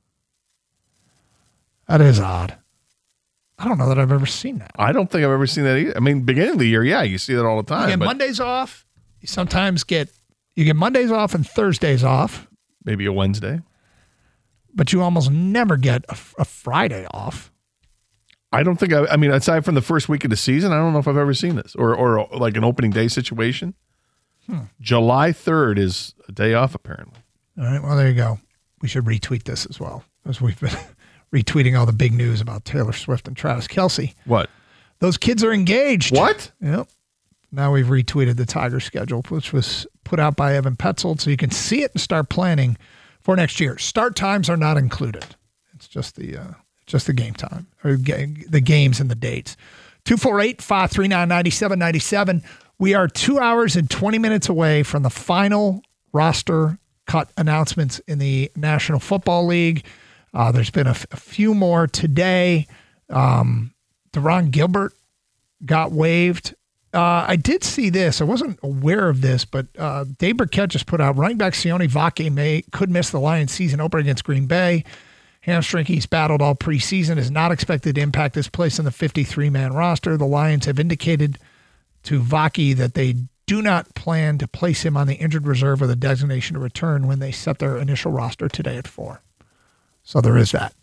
That is odd. I don't know that I've ever seen that. I don't think I've ever seen that either. I mean, beginning of the year, yeah, you see that all the time. You get Mondays off. You sometimes get Mondays off and Thursdays off. Maybe a Wednesday. But you almost never get a Friday off. I don't think I mean, aside from the first week of the season, I don't know if I've ever seen this or like an opening day situation. July 3rd is a day off, apparently. All right. Well, there you go. We should retweet this as well, as we've been retweeting all the big news about Taylor Swift and Travis Kelce. What? Those kids are engaged. What? Yep. Now we've retweeted the Tiger schedule, which was put out by Evan Petzold, so you can see it and start planning for next year. Start times are not included. It's just the game time, or the games and the dates. 248-539-9797. We are 2 hours and 20 minutes away from the final roster cut announcements in the National Football League. There's been a few more today. Deron Gilbert got waived I did see this. I wasn't aware of this, but Dave Burkett just put out running back Sione Vake could miss the Lions season opener against Green Bay. Hamstring he's battled all preseason is not expected to impact his place on the 53-man roster. The Lions have indicated to Vake that they do not plan to place him on the injured reserve with a designation to return when they set their initial roster today at 4. So there is that.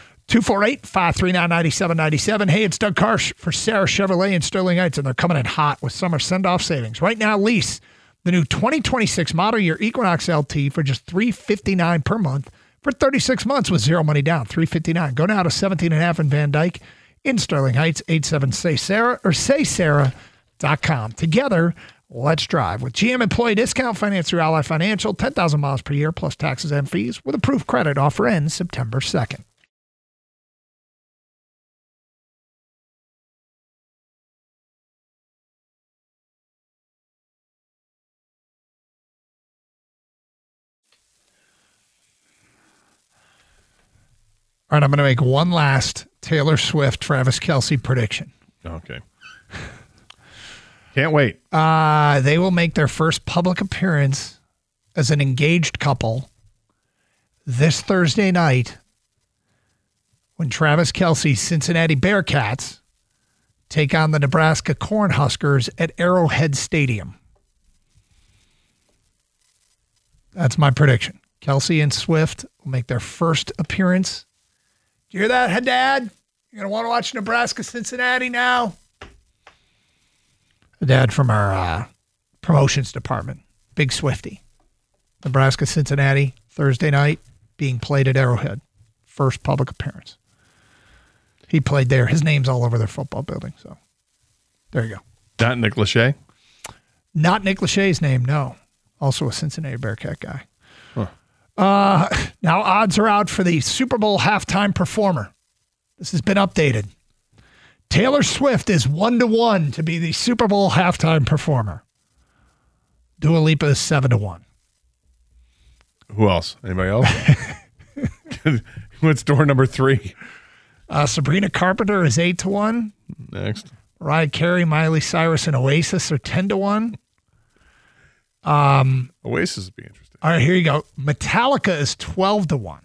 248-539-9797. Hey, it's Doug Karsh for Sarah Chevrolet in Sterling Heights, and they're coming in hot with summer send-off savings. Right now, lease the new 2026 model year Equinox LT for just $359 per month for 36 months with zero money down. $359. Go now to 17.5 in Van Dyke in Sterling Heights, 87-SAY-SARAH or saysarah.com. Together, let's drive. With GM employee discount finance through Ally Financial, 10,000 miles per year plus taxes and fees with approved credit. Offer ends September 2nd. All right, I'm going to make one last Taylor Swift, Travis Kelce prediction. Okay. Can't wait. They will make their first public appearance as an engaged couple this Thursday night when Travis Kelce's Cincinnati Bearcats take on the Nebraska Cornhuskers at Arrowhead Stadium. That's my prediction. Kelce and Swift will make their first appearance. Do you hear that, Dad? You're going to want to watch Nebraska-Cincinnati now? The dad from our promotions department, Big Swifty. Nebraska-Cincinnati, Thursday night, being played at Arrowhead. First public appearance. He played there. His name's all over their football building. So there you go. Not Nick Lachey? Not Nick Lachey's name, no. Also a Cincinnati Bearcat guy. Huh. Now odds are out for the Super Bowl halftime performer. This has been updated. Taylor Swift is 1-1 to be the Super Bowl halftime performer. Dua Lipa is 7-1. Who else? Anybody else? What's door number 3? Sabrina Carpenter is 8-1. Next. Mariah Carey, Miley Cyrus, and Oasis are 10-1. Oasis would be interesting. All right, here you go. Metallica is 12-1.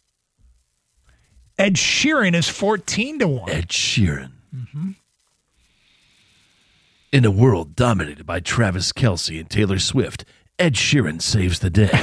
Ed Sheeran is 14-1. Ed Sheeran. Mm-hmm. In a world dominated by Travis Kelce and Taylor Swift, Ed Sheeran saves the day.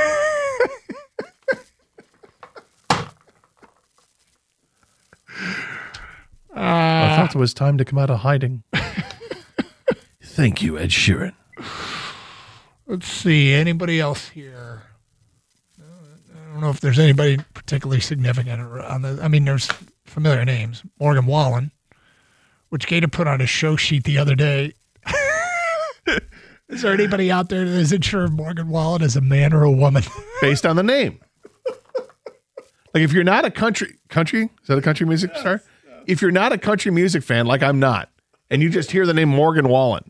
I thought it was time to come out of hiding. Thank you, Ed Sheeran. Let's see. Anybody else here? I don't know if there's anybody particularly significant on the. I mean, there's familiar names. Morgan Wallen, which Gator put on his show sheet the other day. Is there anybody out there that isn't sure if Morgan Wallen is a man or a woman? Based on the name. Like if you're not a country, is that a country music star? Yeah. If you're not a country music fan, like I'm not, and you just hear the name Morgan Wallen,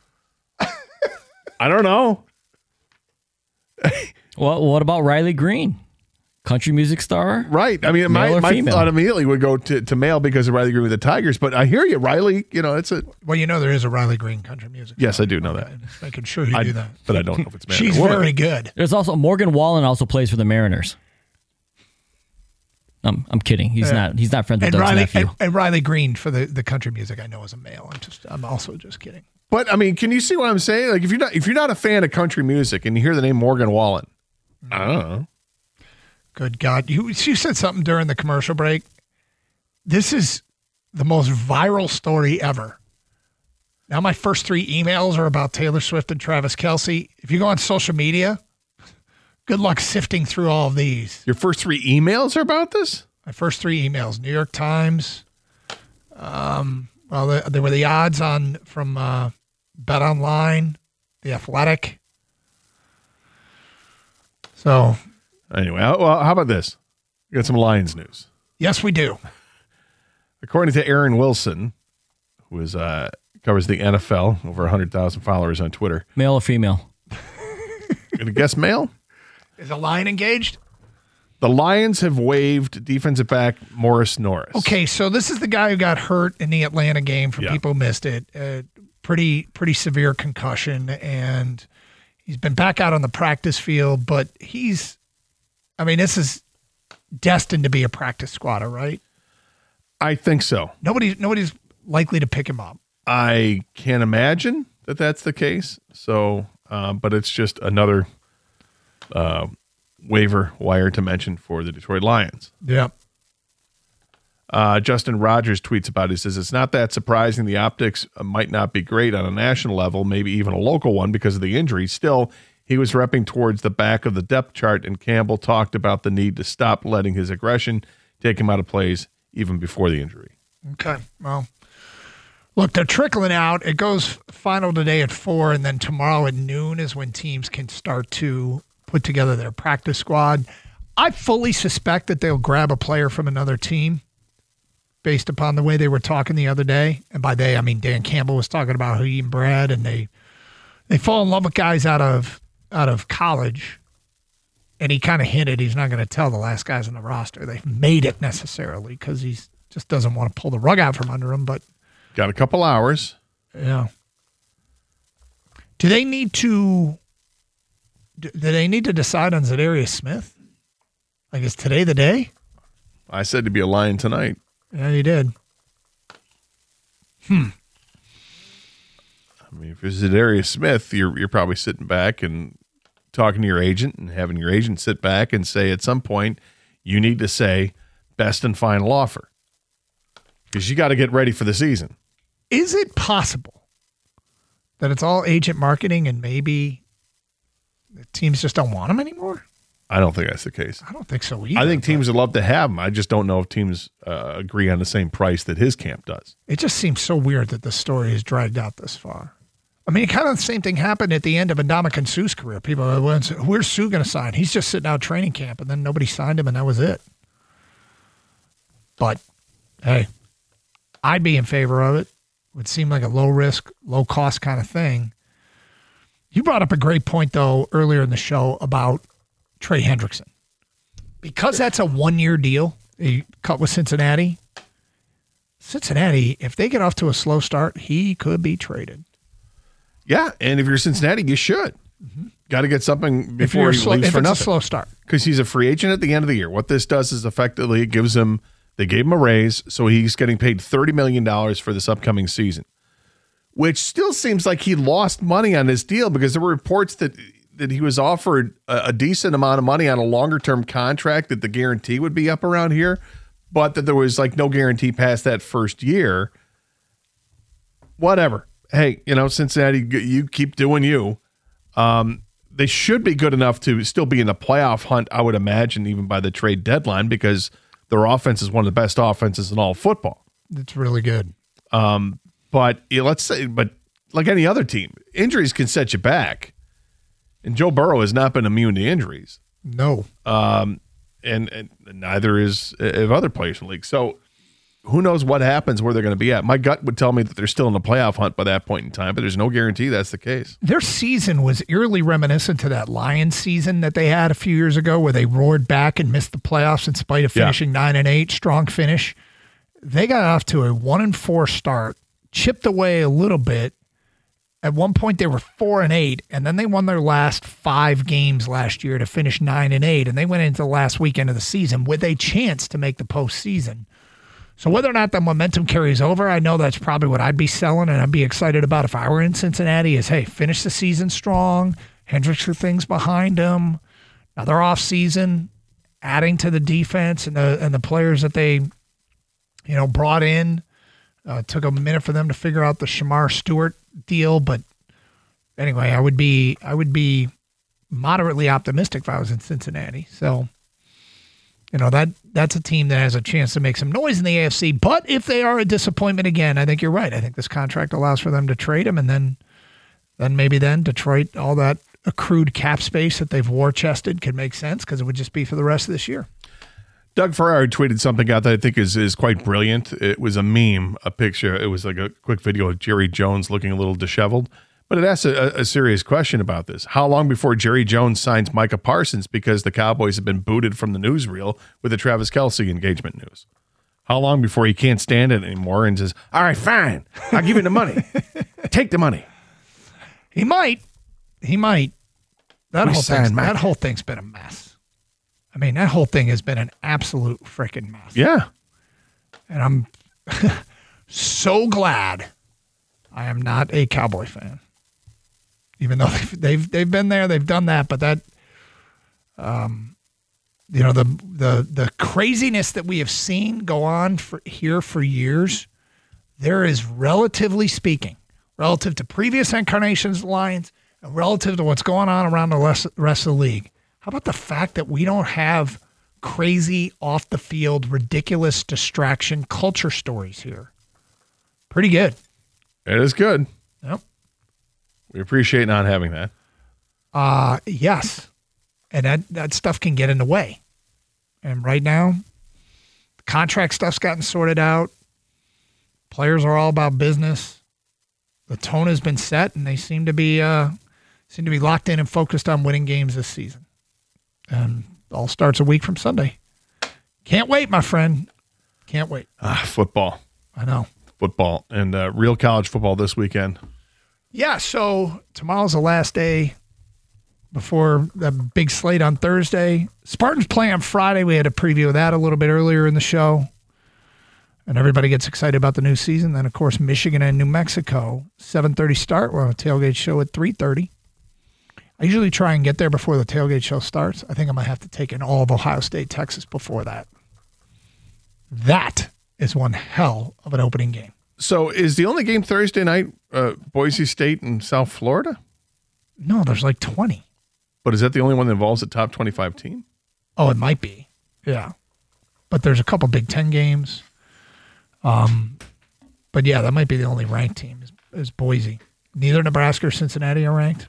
I don't know. Well, what about Riley Green? Country music star? Right. I mean, my thought immediately would go to male because of Riley Green with the Tigers, but I hear you, Riley, it's a... Well, there is a Riley Green country music star. Yes, I do know that. Just making sure you do that. But I don't know if it's man She's or woman. very good. There's also Morgan Wallen also plays for the Mariners. I'm kidding. He's not friends with Doug's nephew. And Riley Green for the country music I know is a male. I'm also just kidding. But I mean, can you see what I'm saying? Like if you're not a fan of country music and you hear the name Morgan Wallen, I don't know. Good God. You said something during the commercial break. This is the most viral story ever. Now my first 3 emails are about Taylor Swift and Travis Kelce. If you go on social media, good luck sifting through all of these. Your first 3 emails are about this? My first 3 emails. New York Times. There were the odds from Bet Online, The Athletic. So, anyway, well, how about this? We got some Lions news. Yes, we do. According to Aaron Wilson, who covers the NFL, over 100,000 followers on Twitter. Male or female? Gonna guess male? Is a Lion engaged? The Lions have waived defensive back Morris Norris. Okay, so this is the guy who got hurt in the Atlanta game for people who missed it. pretty severe concussion, and he's been back out on the practice field, but this is destined to be a practice squatter, right? I think so. Nobody's likely to pick him up. I can't imagine that that's the case. So, but it's just another waiver wire to mention for the Detroit Lions. Yep. Justin Rogers tweets about it. He says, it's not that surprising. The optics might not be great on a national level, maybe even a local one because of the injury. Still, he was repping towards the back of the depth chart, and Campbell talked about the need to stop letting his aggression take him out of plays even before the injury. Okay. Well, look, they're trickling out. It goes final today at 4, and then tomorrow at noon is when teams can start to put together their practice squad. I fully suspect that they'll grab a player from another team based upon the way they were talking the other day. And by they, I mean Dan Campbell was talking about who he and Brad, and they fall in love with guys out of college. And he kind of hinted he's not going to tell the last guys on the roster they've made it necessarily because he just doesn't want to pull the rug out from under him. But got a couple hours. Yeah. Do they need to decide on Zadarius Smith? Like, is today the day? I said to be a Lion tonight. Yeah, you did. I mean, if it's Zadarius Smith, you're probably sitting back and talking to your agent and having your agent sit back and say at some point you need to say best and final offer because you got to get ready for the season. Is it possible that it's all agent marketing and maybe the teams just don't want him anymore? I don't think that's the case. I don't think so either. I think teams would love to have him. I just don't know if teams agree on the same price that his camp does. It just seems so weird that the story has dragged out this far. I mean, kind of the same thing happened at the end of Ndamukong Suh's career. People are, where's Suh going to sign? He's just sitting out training camp, and then nobody signed him, and that was it. But, hey, I'd be in favor of it. It would seem like a low-risk, low-cost kind of thing. You brought up a great point, though, earlier in the show about Trey Hendrickson. Because that's a one-year deal, he cut with Cincinnati, if they get off to a slow start, he could be traded. Yeah, and if you're Cincinnati, you should. Mm-hmm. Got to get something before he leaves for nothing. If it's a slow start. Because he's a free agent at the end of the year. What this does is effectively it gives him, they gave him a raise, so he's getting paid $30 million for this upcoming season, which still seems like he lost money on his deal because there were reports that he was offered a decent amount of money on a longer-term contract, that the guarantee would be up around here, but that there was like no guarantee past that first year. Whatever. Hey, Cincinnati, you keep doing you. They should be good enough to still be in the playoff hunt, I would imagine, even by the trade deadline, because their offense is one of the best offenses in all football. It's really good. But let's say, like any other team, injuries can set you back. And Joe Burrow has not been immune to injuries. No. And neither is of other players in the league. So who knows what happens, where they're going to be at. My gut would tell me that they're still in the playoff hunt by that point in time, but there's no guarantee that's the case. Their season was eerily reminiscent to that Lions season that they had a few years ago where they roared back and missed the playoffs in spite of finishing 9-8, strong finish. They got off to a 1-4 start, chipped away a little bit. At one point, they were 4-8, and then they won their last 5 games last year to finish 9-8, and they went into the last weekend of the season with a chance to make the postseason. So whether or not the momentum carries over, I know that's probably what I'd be selling, and I'd be excited about if I were in Cincinnati is, hey, finish the season strong, Hendricks with things behind him, another offseason, adding to the defense and the players that they brought in. Took a minute for them to figure out the Shamar Stewart deal, but anyway, I would be moderately optimistic if I was in Cincinnati. So, that's a team that has a chance to make some noise in the AFC. But if they are a disappointment again, I think you're right. I think this contract allows for them to trade him, and then maybe Detroit, all that accrued cap space that they've war chested could make sense because it would just be for the rest of this year. Doug Farrar tweeted something out that I think is quite brilliant. It was a meme, a picture. It was like a quick video of Jerry Jones looking a little disheveled. But it asks a serious question about this. How long before Jerry Jones signs Micah Parsons because the Cowboys have been booted from the newsreel with the Travis Kelce engagement news? How long before he can't stand it anymore and says, all right, fine, I'll give you the money. Take the money. He might. That We whole signed Mac. that whole thing's been a mess. I mean, that whole thing has been an absolute freaking mess. Yeah. And I'm so glad I am not a Cowboy fan. Even though they've been there, they've done that, but that the craziness that we have seen go on for years, there is, relatively speaking, relative to previous incarnations of the Lions and relative to what's going on around the rest of the league. How about the fact that we don't have crazy, off-the-field, ridiculous distraction culture stories here? Pretty good. It is good. Yep. We appreciate not having that. Yes. And that stuff can get in the way. And right now, the contract stuff's gotten sorted out. Players are all about business. The tone has been set, and they seem to be locked in and focused on winning games this season. And all starts a week from Sunday. Can't wait, my friend. Can't wait. Football. I know. Football and real college football this weekend. Yeah, so tomorrow's the last day before the big slate on Thursday. Spartans play on Friday. We had a preview of that a little bit earlier in the show. And everybody gets excited about the new season. Then, of course, Michigan and New Mexico, 7:30 start. We'll have a tailgate show at 3:30. I usually try and get there before the tailgate show starts. I think I might have to take in all of Ohio State, Texas before that. That is one hell of an opening game. So is the only game Thursday night Boise State and South Florida? No, there's like 20. But is that the only one that involves a top 25 team? Oh, it might be. Yeah. But there's a couple Big Ten games. But yeah, that might be the only ranked team is Boise. Neither Nebraska or Cincinnati are ranked.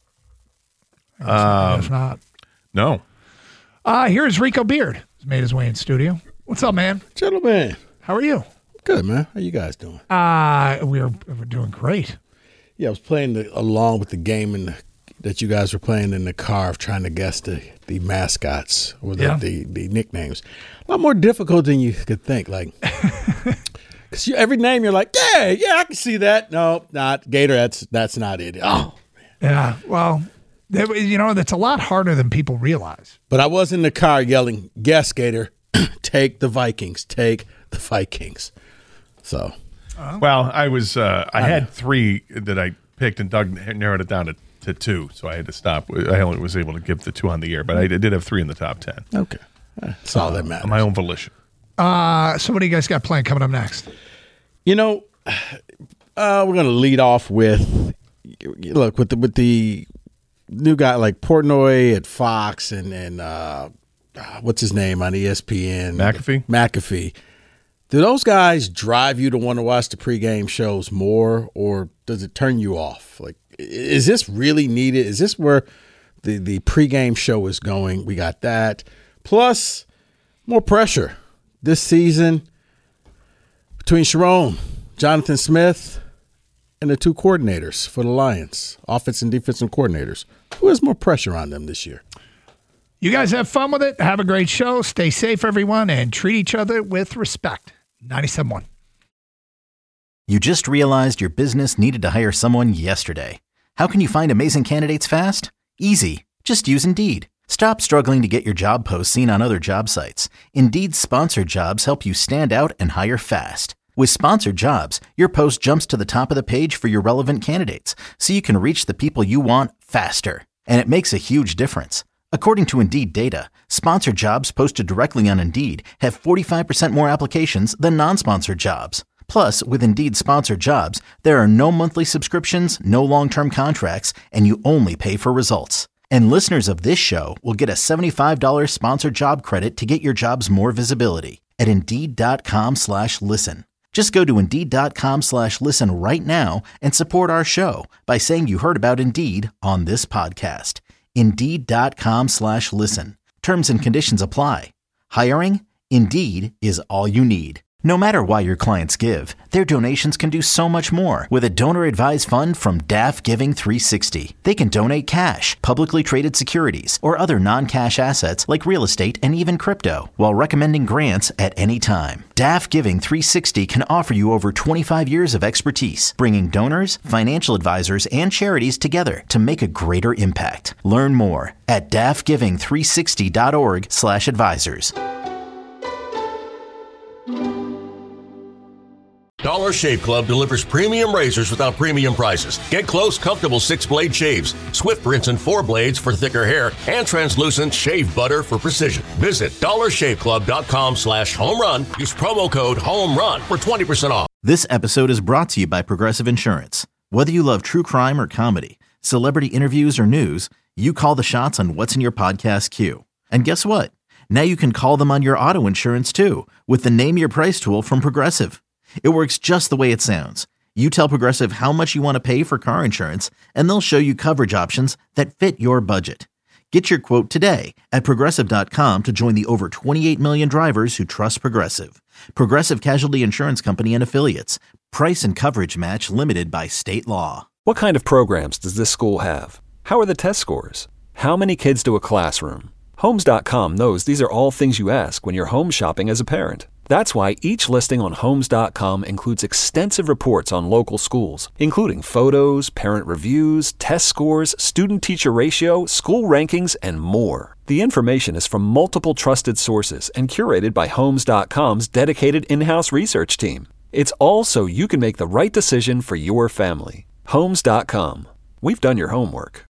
I guess not. No. Here's Rico Beard. He's made his way in studio. What's up, man? Gentlemen. How are you? Good, man. How you guys doing? We're doing great. Yeah, I was playing along with the game that you guys were playing in the car of trying to guess the mascots or the nicknames. A lot more difficult than you could think. Like, because every name you're like, yeah, I can see that. No, not Gator. That's not it. Oh, man. Yeah. Well, that's a lot harder than people realize. But I was in the car yelling, "Guess, Gator, take the Vikings, take the Vikings." So, well, I was I had three that I picked, and Doug narrowed it down to two, so I had to stop. I only was able to give the two on the air, but I did have three in the top 10. Okay, that's all that matters. On my own volition. So what do you guys got planned coming up next? We're going to lead off with the new guy like Portnoy at Fox and what's his name on ESPN? McAfee. Do those guys drive you to want to watch the pregame shows more, or does it turn you off? Like, is this really needed? Is this where the pregame show is going? We got that. Plus, more pressure this season between Sharon, Jonathan Smith, and the two coordinators for the Lions, offense and defensive coordinators. Who has more pressure on them this year? You guys have fun with it. Have a great show. Stay safe, everyone, and treat each other with respect. 97.1. You just realized your business needed to hire someone yesterday. How can you find amazing candidates fast? Easy. Just use Indeed. Stop struggling to get your job posts seen on other job sites. Indeed's sponsored jobs help you stand out and hire fast. With sponsored jobs, your post jumps to the top of the page for your relevant candidates, so you can reach the people you want faster. And it makes a huge difference. According to Indeed data, sponsored jobs posted directly on Indeed have 45% more applications than non-sponsored jobs. Plus, with Indeed sponsored jobs, there are no monthly subscriptions, no long-term contracts, and you only pay for results. And listeners of this show will get a $75 sponsored job credit to get your jobs more visibility at Indeed.com/listen. Just go to Indeed.com/listen right now and support our show by saying you heard about Indeed on this podcast. Indeed.com/listen. Terms and conditions apply. Hiring? Indeed is all you need. No matter why your clients give, their donations can do so much more with a donor-advised fund from DAF Giving 360. They can donate cash, publicly traded securities, or other non-cash assets like real estate and even crypto, while recommending grants at any time. DAF Giving 360 can offer you over 25 years of expertise, bringing donors, financial advisors, and charities together to make a greater impact. Learn more at dafgiving360.org/advisors. Dollar Shave Club delivers premium razors without premium prices. Get close, comfortable 6-blade shaves, Swift rinse and 4 blades for thicker hair, and translucent shave butter for precision. Visit dollarshaveclub.com/home-run. Use promo code HOME-RUN for 20% off. This episode is brought to you by Progressive Insurance. Whether you love true crime or comedy, celebrity interviews or news, you call the shots on what's in your podcast queue. And guess what? Now you can call them on your auto insurance too with the Name Your Price tool from Progressive. It works just the way it sounds. You tell Progressive how much you want to pay for car insurance, and they'll show you coverage options that fit your budget. Get your quote today at Progressive.com to join the over 28 million drivers who trust Progressive. Progressive Casualty Insurance Company and Affiliates. Price and coverage match limited by state law. What kind of programs does this school have? How are the test scores? How many kids do a classroom? Homes.com knows these are all things you ask when you're home shopping as a parent. That's why each listing on Homes.com includes extensive reports on local schools, including photos, parent reviews, test scores, student-teacher ratio, school rankings, and more. The information is from multiple trusted sources and curated by Homes.com's dedicated in-house research team. It's all so you can make the right decision for your family. Homes.com. We've done your homework.